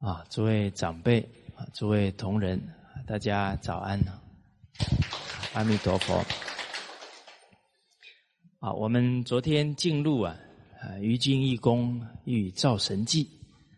诸位长辈诸位同仁，大家早安。阿弥陀佛。我们昨天进入于今义公欲造神记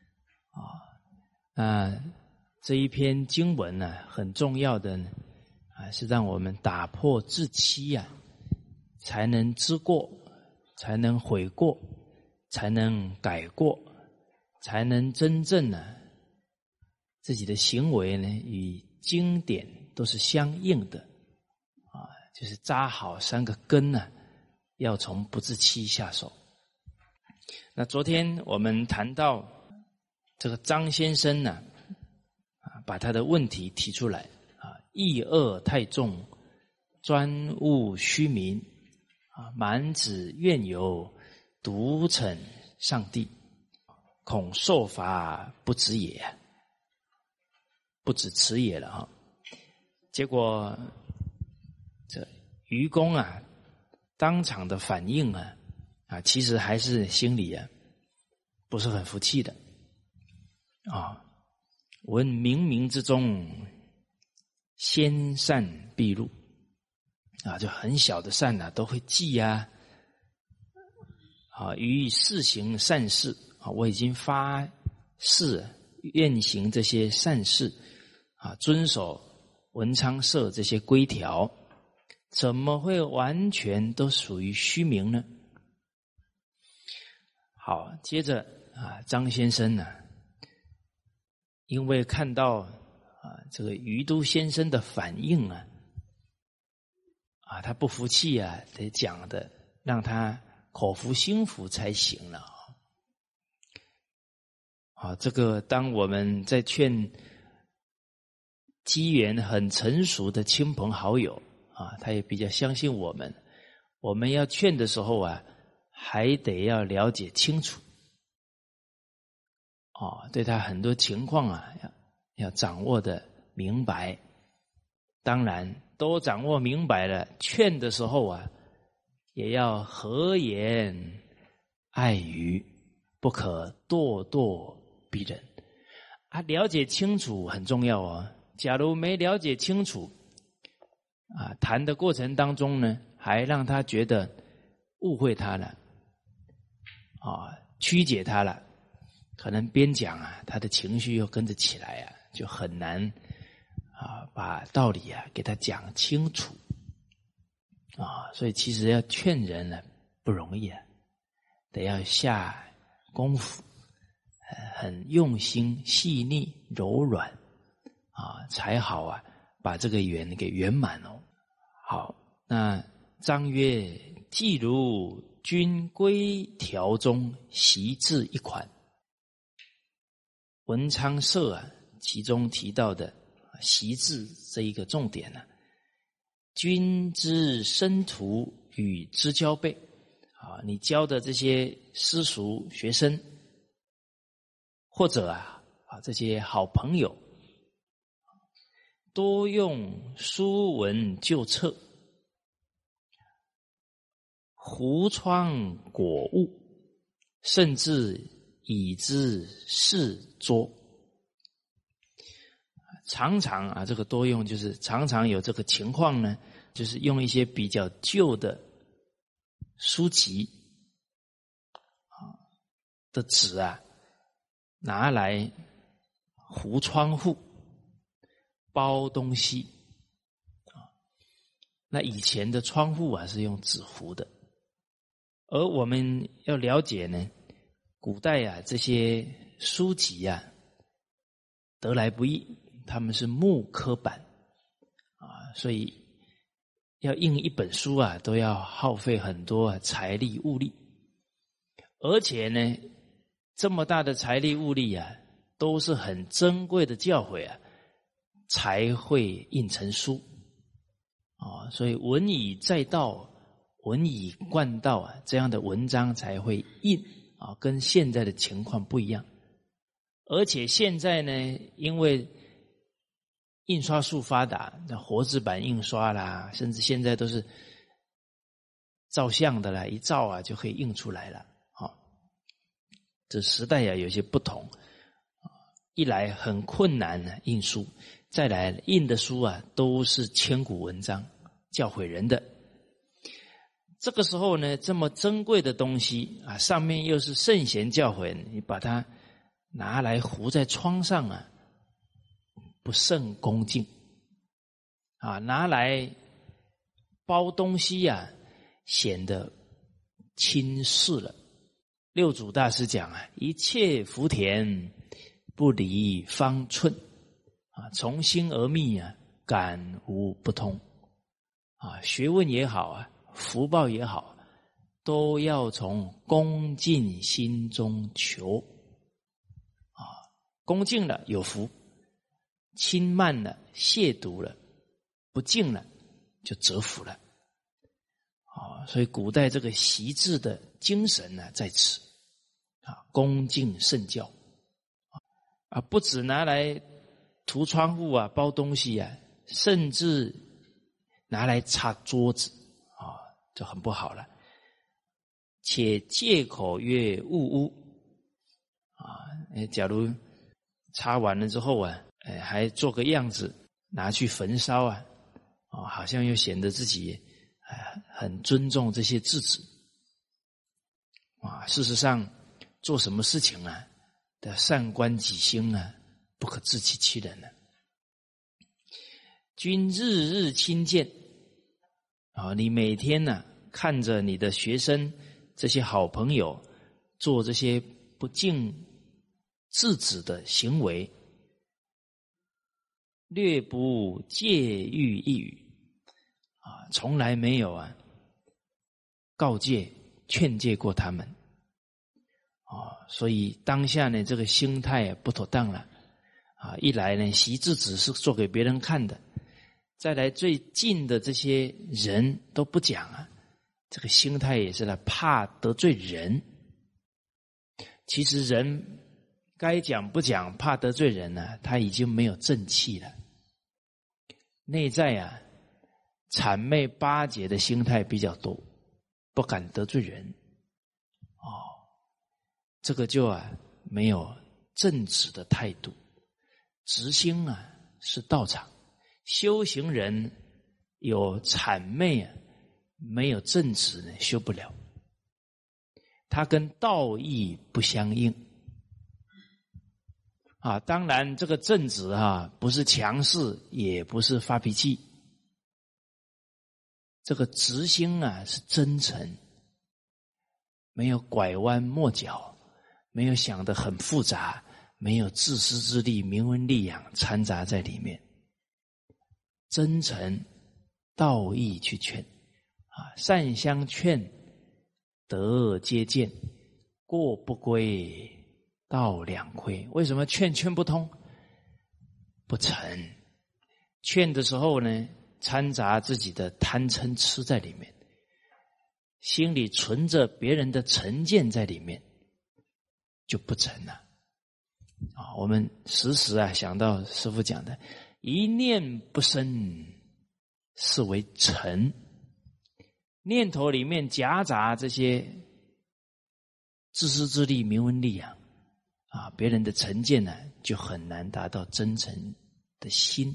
这一篇经文呢，很重要的呢是让我们打破自欺才能知过，才能悔过，才能改过，才能真正自己的行为呢与经典都是相应的就是扎好3个根要从不自欺下手。那昨天我们谈到这个张先生把他的问题提出来意恶太重，专务虚名满子怨尤，独逞上帝，恐受罚不止也，不止此也了结果这愚公当场的反应其实还是心里不是很服气的闻冥冥之中先善必入就很小的善都会记于事行善事我已经发誓愿行这些善事遵守文昌社这些规条，怎么会完全都属于虚名呢？好，接着张先生因为看到这个于都先生的反应他不服气得讲的让他口服心服才行了这个当我们在劝机缘很成熟的亲朋好友他也比较相信我们要劝的时候还得要了解清楚对他很多情况要掌握的明白。当然都掌握明白了，劝的时候也要和颜爱语，不可咄咄逼人了解清楚很重要假如没了解清楚谈的过程当中呢，还让他觉得误会他了曲解他了，可能边讲他的情绪又跟着起来就很难把道理给他讲清楚所以其实要劝人不容易得要下功夫很用心细腻柔软才好把这个缘给圆满好，那章曰：既如军规条中习字一款，文昌社其中提到的习字这一个重点君之生徒与之交辈你教的这些师叔学生，或者这些好朋友，多用书文旧册，胡创果物，甚至以之试桌。常常这个多用就是常常有这个情况呢，就是用一些比较旧的书籍的纸拿来糊窗户包东西那以前的窗户是用纸糊的，而我们要了解呢，古代这些书籍得来不易，他们是木刻版所以要印一本书都要耗费很多财力物力，而且呢这么大的财力物力都是很珍贵的教诲才会印成书所以文以载道，文以贯道这样的文章才会印跟现在的情况不一样。而且现在呢，因为印刷术发达，活字版印刷啦，甚至现在都是照相的啦，一照就可以印出来了这时代有些不同一来很困难呢，印书；再来印的书啊，都是千古文章，教诲人的。这个时候呢，这么珍贵的东西啊，上面又是圣贤教诲，你把它拿来糊在窗上啊，不甚恭敬啊；拿来包东西啊，显得轻视了。六祖大师讲啊，一切福田不离方寸啊，从心而觅啊，感无不通啊。学问也好啊，福报也好，都要从恭敬心中求啊。恭敬了有福，轻慢了亵渎了，不敬了就折福了啊。所以古代这个习字的精神呢，在此啊，恭敬圣教啊，不只拿来涂窗户啊、包东西啊，甚至拿来擦桌子啊，就很不好了。且借口曰物污啊，假如擦完了之后啊，还做个样子拿去焚烧啊，好像又显得自己很尊重这些字子啊。事实上，做什么事情啊，的善观己心啊，不可自欺欺人啊。君日日亲见啊，你每天呢，看着你的学生这些好朋友做这些不敬制止的行为，略不戒喻一语啊，从来没有啊告诫劝诫过他们啊。所以当下呢，这个心态不妥当了啊。一来呢，习字只是做给别人看的，再来最近的这些人都不讲啊，这个心态也是怕得罪人。其实人该讲不讲，怕得罪人呢，他已经没有正气了。内在啊，谄媚巴结的心态比较多，不敢得罪人这个就没有正直的态度。直心啊是道场，修行人有谄媚啊，没有正直呢，修不了。它跟道义不相应啊。当然这个正直不是强势，也不是发脾气，这个直心啊是真诚，没有拐弯抹角，没有想得很复杂，没有自私自利、名闻利养掺杂在里面。真诚道义去劝善相劝，得皆见，过不归，道两亏。为什么劝不通？不成。劝的时候呢，掺杂自己的贪嗔痴在里面，心里存着别人的成见在里面，就不成了我们时时想到师父讲的，一念不生，是为尘。念头里面夹杂这些自私自利、名闻利养别人的成见呢，就很难达到真诚的心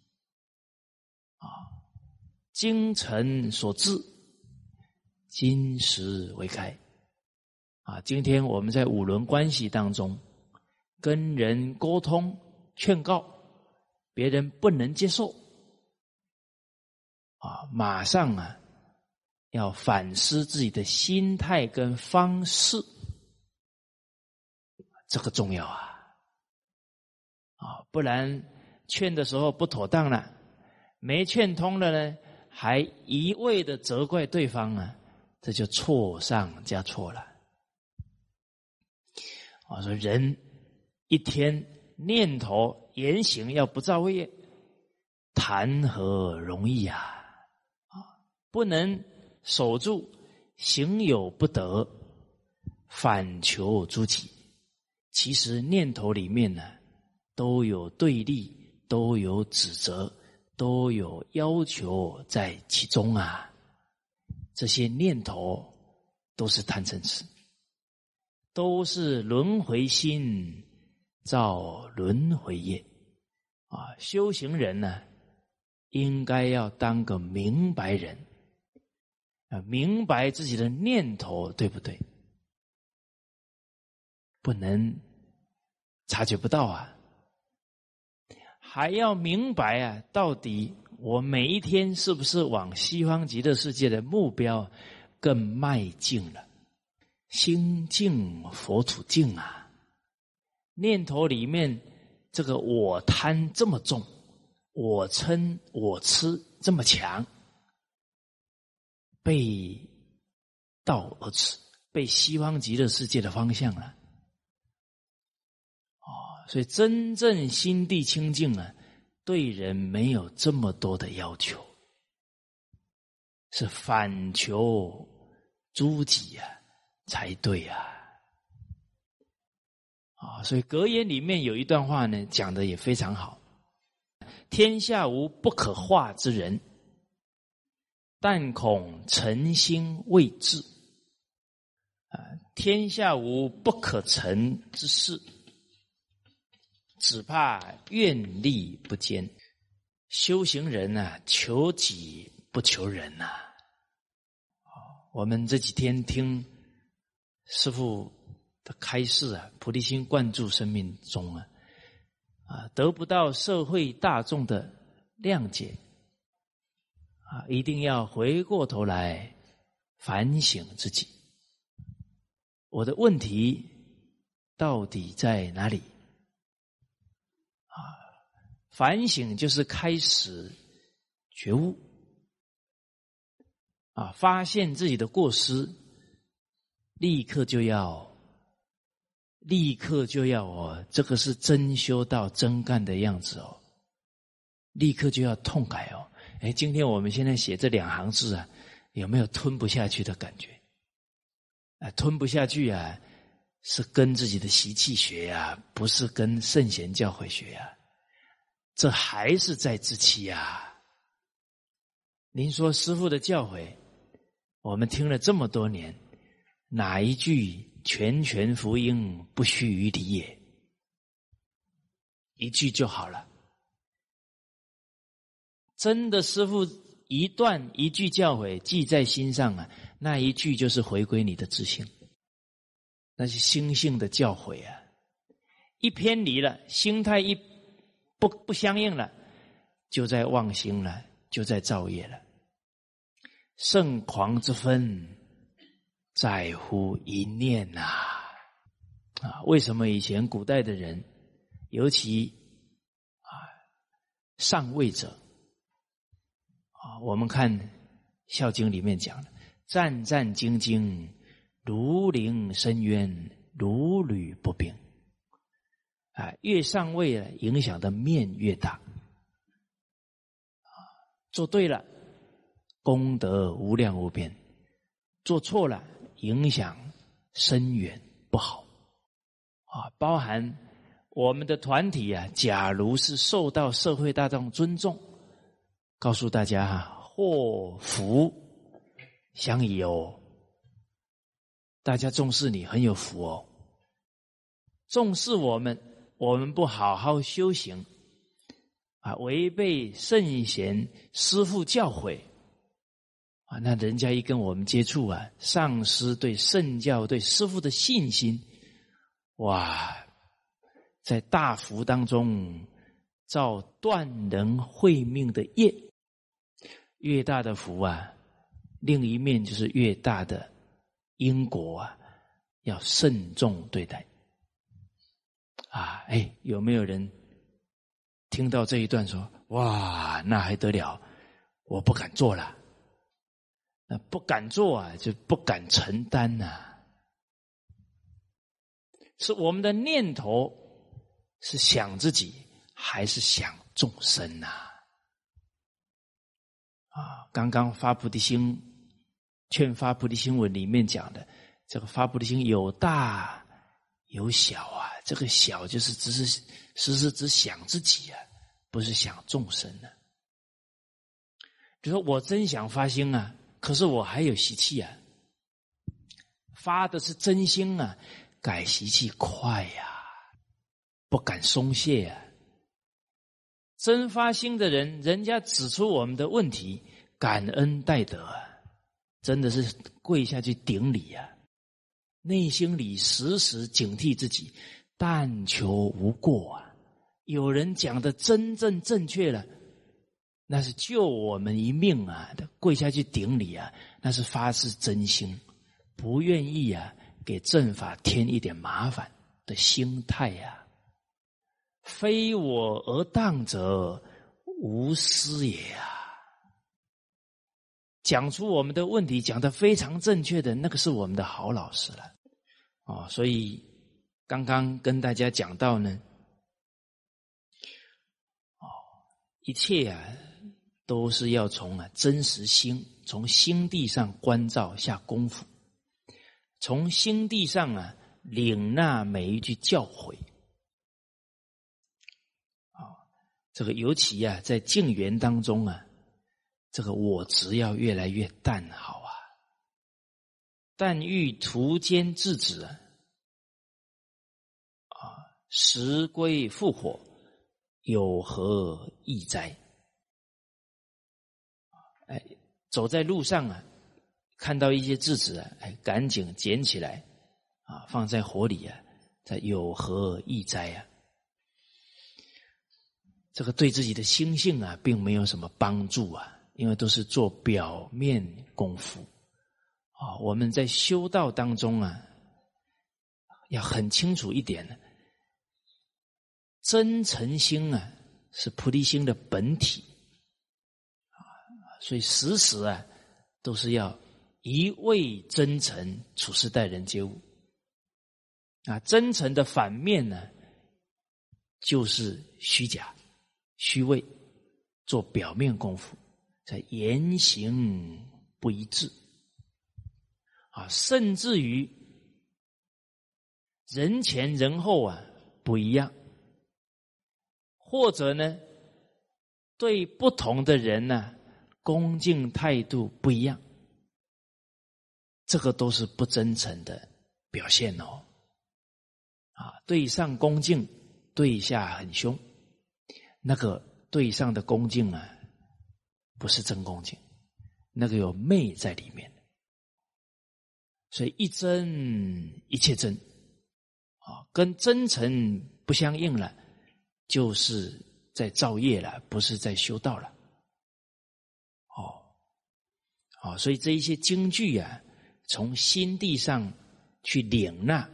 精诚所至，金石为开今天我们在五伦关系当中跟人沟通劝告，别人不能接受马上要反思自己的心态跟方式，这个重要不然劝的时候不妥当了，没劝通了呢，还一味的责怪对方这就错上加错了。我说人一天念头言行要不造业，谈何容易不能守住，行有不得，反求诸己。其实念头里面呢，都有对立，都有指责，都有要求在其中这些念头都是贪嗔痴，都是轮回心造轮回业。修行人呢，应该要当个明白人，明白自己的念头对不对，不能察觉不到啊，还要明白啊，到底我每一天是不是往西方极乐世界的目标更迈进了？心净佛土净啊，念头里面这个我贪这么重，我嗔我痴这么强，背道而驰，被西方极乐世界的方向了。所以真正心地清净啊，对人没有这么多的要求，是反求诸己啊才对啊。所以格言里面有一段话呢，讲的也非常好。天下无不可化之人，但恐诚心未至。天下无不可成之事，只怕愿力不坚。修行人啊，求己不求人啊。我们这几天听师父的开示啊，菩提心灌注生命中啊，得不到社会大众的谅解一定要回过头来反省自己，我的问题到底在哪里？反省就是开始觉悟发现自己的过失，立刻就要这个是真修道真干的样子立刻就要痛改今天我们现在写这2行字啊，有没有吞不下去的感觉？吞不下去啊，是跟自己的习气学啊，不是跟圣贤教诲学啊，这还是在自欺啊。您说师父的教诲，我们听了这么多年，哪一句全权福音不须臾离也？一句就好了。真的师父一段一句教诲记在心上啊，那一句就是回归你的自性，那是心性的教诲啊。一偏离了，心态一不相应了，就在妄心了，就在造业了。圣狂之分在乎一念为什么以前古代的人，尤其上位者我们看《孝经》里面讲的，战战兢兢，如临深渊，如履薄冰越上位影响的面越大做对了功德无量无边，做错了影响深远不好包含我们的团体假如是受到社会大众尊重，告诉大家祸福相依大家重视你很有福重视我们不好好修行违背圣贤师父教诲那人家一跟我们接触丧失对圣教对师父的信心，在大福当中造断人慧命的业，越大的福另一面就是越大的因果要慎重对待有没有人听到这一段说那还得了，我不敢做了。那不敢做就不敢承担是我们的念头是想自己还是想众生刚刚发菩提心劝发菩提心文里面讲的，这个发菩提心有大有小这个小就是只想自己不是想众生就说我真想发心可是我还有习气发的是真心改习气快不敢松懈啊。真发心的人，人家指出我们的问题，感恩戴德啊，真的是跪下去顶礼啊。内心里时时警惕自己，但求无过啊。有人讲的真正正确了，那是救我们一命啊，跪下去顶礼啊，那是发自真心，不愿意啊给正法添一点麻烦的心态啊。非我而当者，无私也啊。讲出我们的问题，讲得非常正确的，那个是我们的好老师了。所以刚刚跟大家讲到呢，一切啊都是要从真实心，从心地上关照下功夫，从心地上领纳每一句教诲。这个尤其在净缘当中这个我执要越来越淡好啊。但欲途间制止时归复火，有何益哉？走在路上看到一些质子赶紧捡起来放在火里这有何益哉啊？这个对自己的心性并没有什么帮助因为都是做表面功夫我们在修道当中要很清楚一点真诚心是菩提心的本体所以时时都是要一味真诚处事待人接物真诚的反面呢就是虚假虚伪，做表面功夫，在言行不一致甚至于人前人后不一样，或者呢对不同的人恭敬态度不一样，这个都是不真诚的表现对上恭敬，对下很凶，那个对上的恭敬不是真恭敬，那个有媚在里面，所以一真一切真跟真诚不相应了，就是在造业了，不是在修道了所以这一些经句从心地上去领纳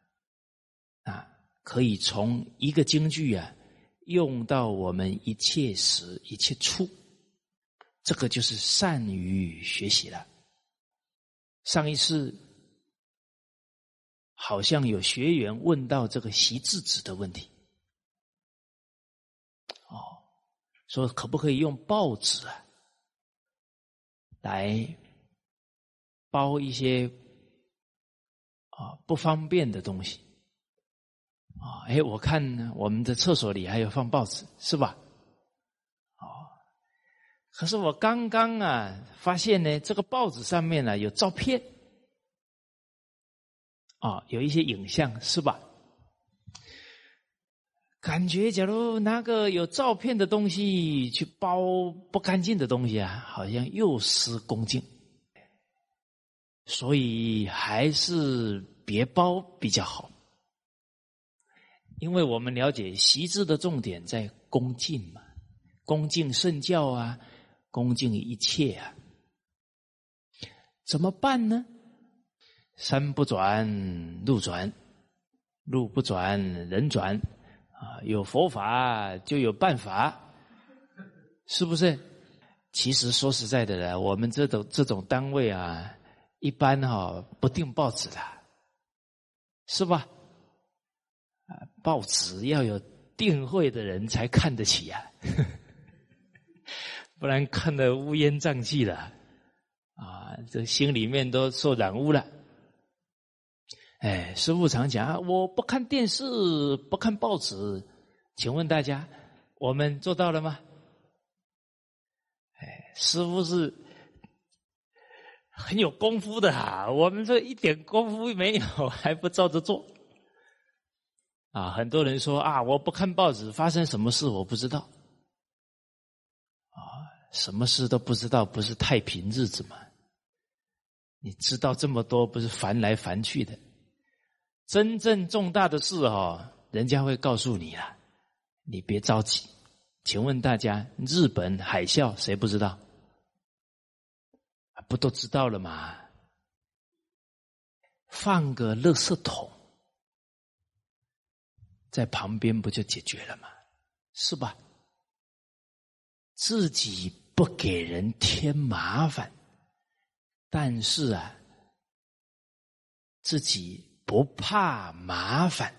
可以从一个经句用到我们一切时一切处，这个就是善于学习了。上一次好像有学员问到这个习字纸的问题说可不可以用报纸来包一些不方便的东西我看我们的厕所里还有放报纸是吧可是我刚刚发现呢这个报纸上面有照片有一些影像是吧，感觉假如拿个有照片的东西去包不干净的东西好像又失恭敬，所以还是别包比较好。因为我们了解习字的重点在恭敬嘛，恭敬圣教恭敬一切怎么办呢？山不转路转，路不转人转有佛法就有办法，是不是？其实说实在的我们这种单位一般不订报纸的，是吧？报纸要有订会的人才看得起不然看得乌烟瘴气的这心里面都受染污了。师父常讲我不看电视不看报纸，请问大家我们做到了吗？师父是很有功夫的我们这一点功夫没有还不照着做啊，很多人说啊，我不看报纸，发生什么事我不知道。啊，什么事都不知道，不是太平日子吗？你知道这么多，不是烦来烦去的。真正重大的事人家会告诉你啦，你别着急。请问大家，日本海啸谁不知道？不都知道了吗？放个垃圾桶在旁边不就解决了吗？是吧？自己不给人添麻烦，但是自己不怕麻烦，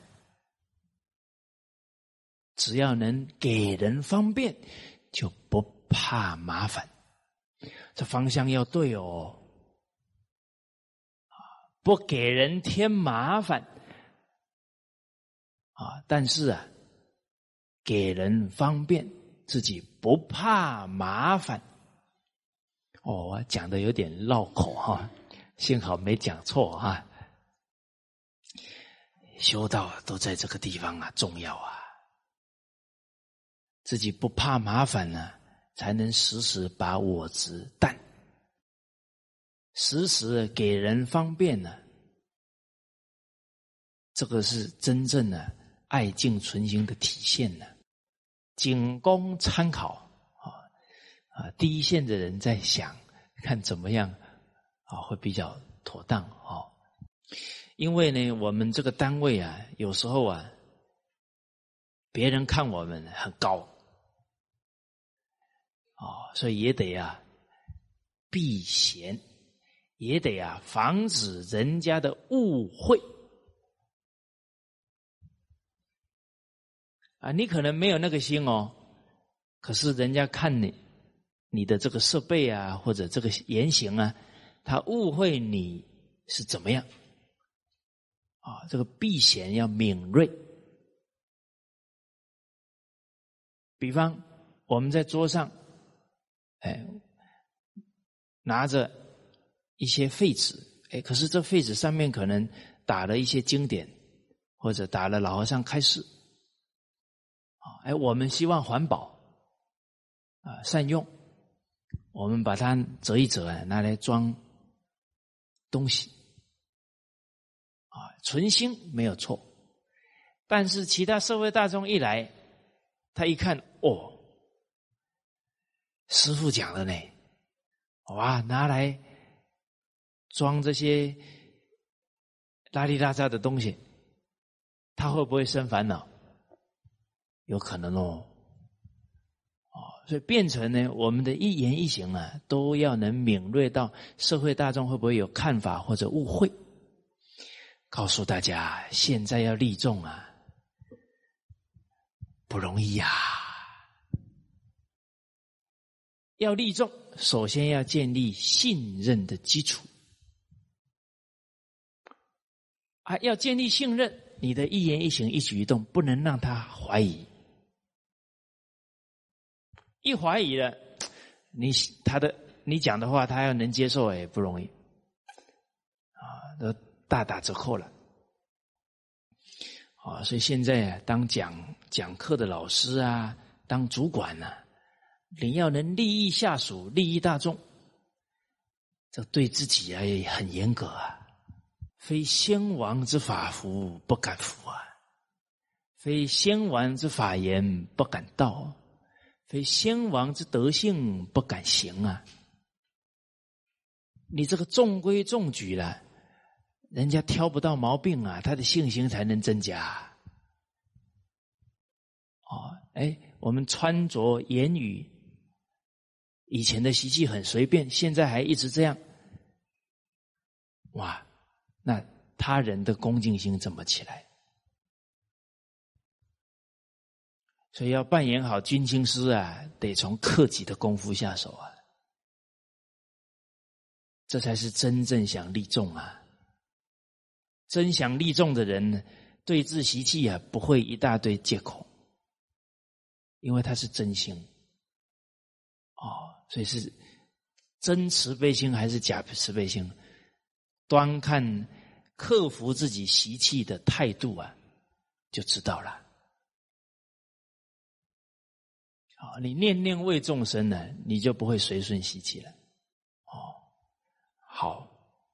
只要能给人方便，就不怕麻烦。这方向要对哦。不给人添麻烦但是给人方便，自己不怕麻烦。我讲的有点绕口幸好没讲错修道都在这个地方重要自己不怕麻烦才能时时把我执淡，时时给人方便这个是真正的爱敬存心的体现仅供参考第一线的人在想看怎么样会比较妥当因为呢，我们这个单位有时候别人看我们很高所以也得避嫌，也得防止人家的误会你可能没有那个心可是人家看你的这个设备或者这个言行他误会你是怎么样这个避嫌要敏锐。比方我们在桌上拿着一些废纸可是这废纸上面可能打了一些经典，或者打了老和尚开示我们希望环保善用，我们把它折一折拿来装东西存心没有错。但是其他社会大众一来，他一看师父讲了呢，哇，拿来装这些拉里拉杂的东西，他会不会生烦恼？有可能所以变成呢，我们的一言一行都要能敏锐到社会大众会不会有看法或者误会。告诉大家，现在要利众不容易要利众，首先要建立信任的基础要建立信任，你的一言一行一举一动不能让他怀疑。一怀疑了，你讲的话他要能接受不容易都大打折扣了所以现在当讲课的老师当主管你要能利益下属，利益大众，这对自己也很严格非先王之法服不敢服非先王之法言不敢道，非先王之德性不敢行你这个中规中矩了，人家挑不到毛病他的信心才能增加我们穿着言语以前的习气很随便，现在还一直这样，哇，那他人的恭敬心怎么起来？所以要扮演好军亲师得从克己的功夫下手这才是真正想利众真想利众的人对治习气不会一大堆借口，因为他是真心所以是真慈悲心还是假慈悲心，端看克服自己习气的态度就知道了。你念念为众生呢，你就不会随顺习气了。好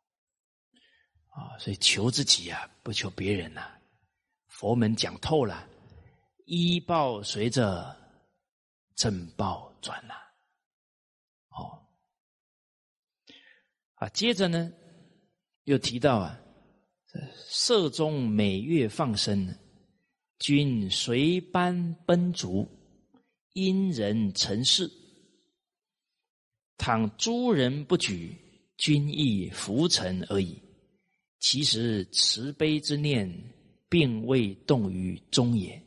所以求自己啊，不求别人啊。佛门讲透了，依报随着正报转了。接着呢，又提到啊，舍中每月放生，均随班奔逐，因人成事。倘诸人不举，均亦浮沉而已。其实慈悲之念，并未动于中也。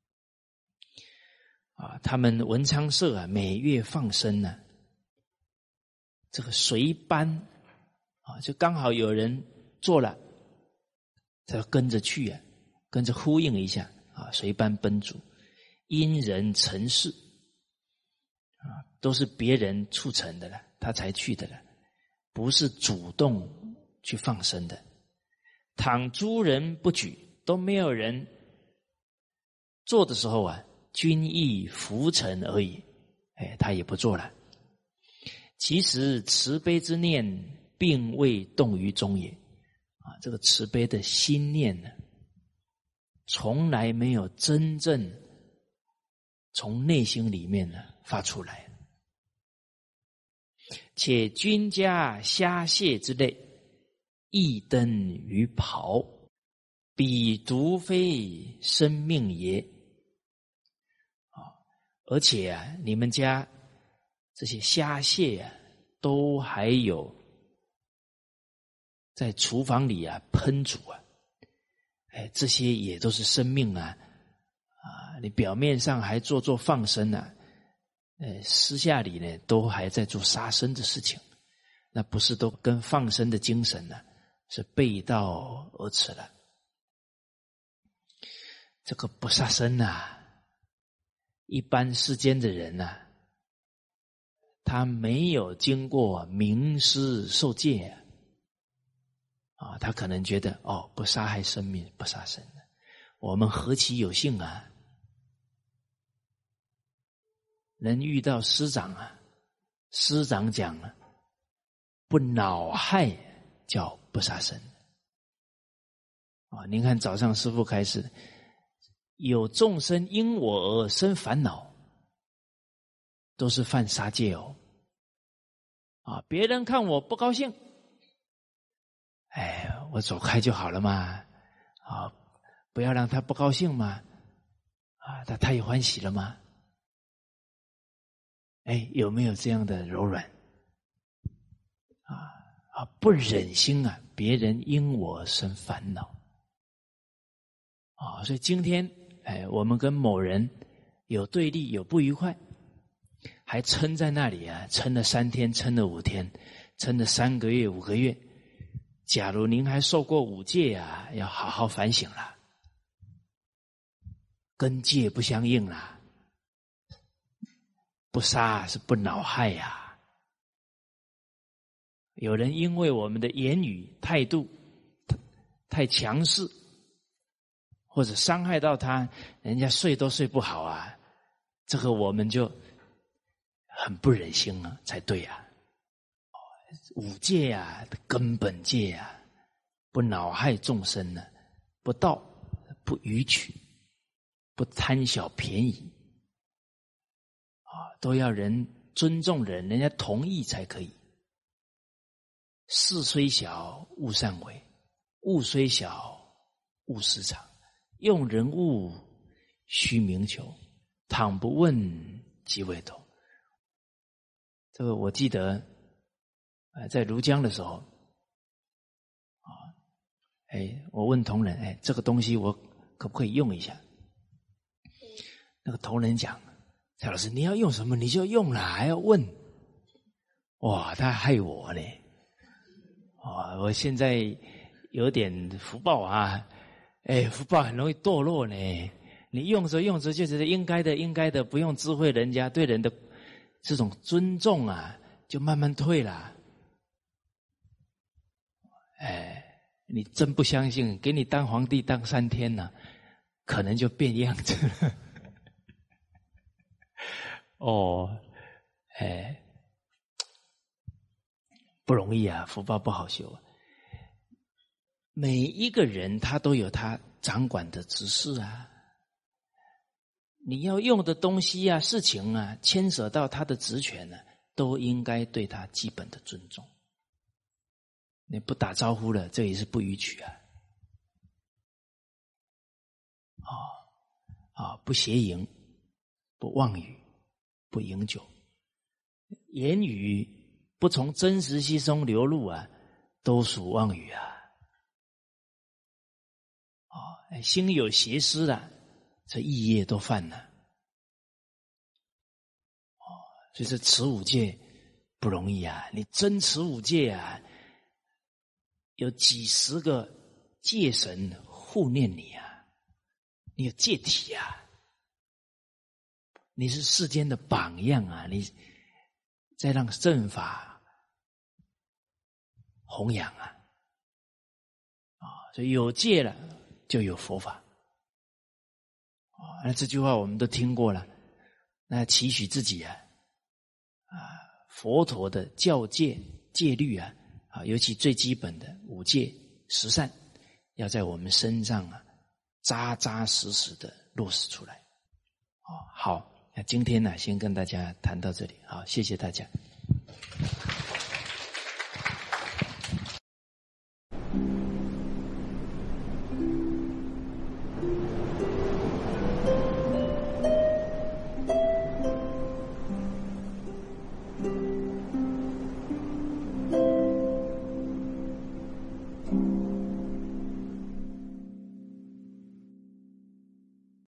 他们文昌社啊，每月放生呢，这个随班就刚好有人做了，他要跟着去啊，跟着呼应一下随班奔逐，因人成事都是别人促成的了，他才去的了，不是主动去放生的。倘诸人不举，都没有人做的时候啊，均亦浮沉而已，他也不做了。其实慈悲之念并未动于中也。这个慈悲的心念呢，从来没有真正从内心里面呢发出来。且君家虾蟹之类，亦登于袍，彼独非生命也。而且啊，你们家这些虾蟹啊，都还有在厨房里啊烹煮啊，这些也都是生命啊，你表面上还做放生啊，私下里呢都还在做杀生的事情，那不是都跟放生的精神呢是背道而驰了。这个不杀生啊，一般世间的人啊，他没有经过明师受戒他可能觉得不杀害生命，不杀生，我们何其有幸啊，能遇到师长啊，师长讲了，不恼害叫不杀生。您看早上师父开示，有众生因我而生烦恼，都是犯杀戒别人看我不高兴，我走开就好了嘛，不要让他不高兴嘛，他也欢喜了吗？有没有这样的柔软？不忍心啊，别人因我生烦恼所以今天我们跟某人有对立，有不愉快，还撑在那里啊，撑了3天，撑了5天，撑了3个月、5个月。假如您还受过5戒啊，要好好反省了，跟戒不相应了，不杀是不恼害呀。有人因为我们的言语态度太强势，或者伤害到他，人家睡都睡不好啊，这个我们就很不忍心啊，才对啊。5戒啊，根本戒啊，不恼害众生呢，不盗，不逾矩，不贪小便宜都要人尊重人，人家同意才可以。事虽小，勿擅为；物虽小，勿私藏。用人物，须明求。倘不问，即为头。这个我记得在庐江的时候我问同仁这个东西我可不可以用一下？那个同仁讲，蔡老师你要用什么你就用啦，还要问。哇，他害我呢。我现在有点福报啊，福报很容易堕落呢。你用着用着就觉得应该的应该的，不用知会人家，对人的这种尊重啊就慢慢退了。你真不相信，给你当皇帝当3天呢可能就变样子了。哦，不容易啊，福报不好修啊。每一个人他都有他掌管的职事啊，你要用的东西啊、事情啊，牵涉到他的职权呢，都应该对他基本的尊重。你不打招呼了，这也是不逾矩啊。不邪淫，不妄语，不饮酒，言语不从真实心中流露啊，都属妄语啊。心有邪思了，这意业都犯了。所以这持五戒不容易啊！你真持五戒啊，有几十个戒神护念你啊，你有戒体啊，你是世间的榜样啊，你再让正法弘扬啊！所以有戒了就有佛法。那这句话我们都听过了，那期许自己啊，佛陀的教戒戒律啊，尤其最基本的五戒十善，要在我们身上啊扎扎实实的落实出来。好，那今天呢，先跟大家谈到这里。好，谢谢大家。